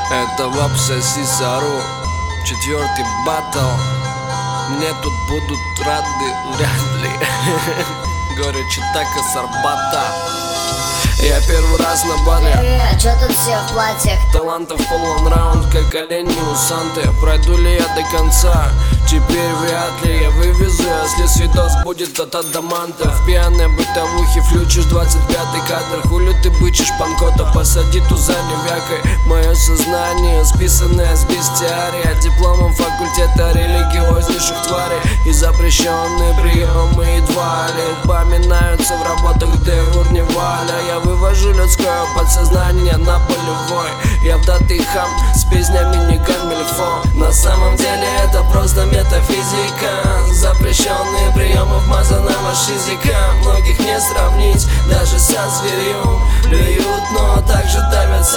Это Вапса Сисару, 4-й баттл. Мне тут будут рады, вряд ли. Горячо так и Сарбата. Я первый раз на баре. Чё тут все в платьях? Талантов полон раунд, как олени у Санты. Пройду ли я до конца? Теперь вряд ли я вывезу, если свидос будет от адаманта. В пьяной бытовухе флючишь 25-й кадр. Хули ты бычишь, панкота, посади туза не вякой. Мое сознание списанное с бестиария, дипломом факультета религиознейших тварей. И запрещенные приемы едва ли поминаются в работах, где урни валя. Я вывожу людское подсознание на полевой. Я вдатый хам с песнями не камильфо. На самом деле это просто метафизика. Запрещенные приемы вмазанного шизика. Многих не сравнить даже со зверем. Плюют, но также давят